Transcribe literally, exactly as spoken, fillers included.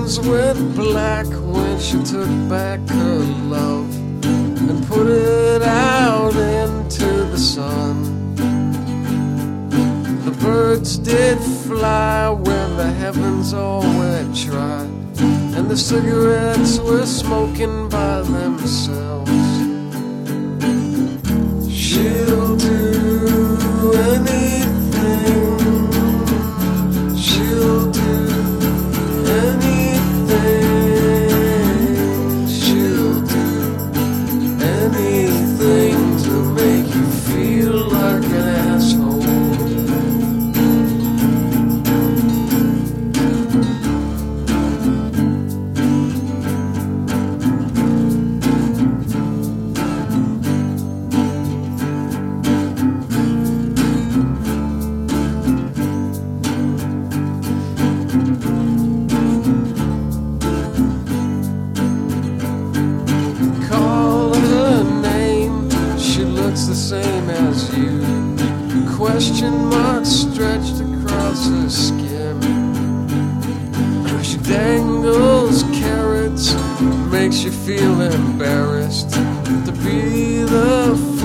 hands went black when she took back her love and put it out into the sun. The birds did fly when the heavens all went dry, and the cigarettes were smoking by themselves. She'll do anything. She'll do anything. She'll do anything to make you feel like an asshole. The same as you. Question marks stretched across her skin. She dangles carrots, makes you feel embarrassed to be the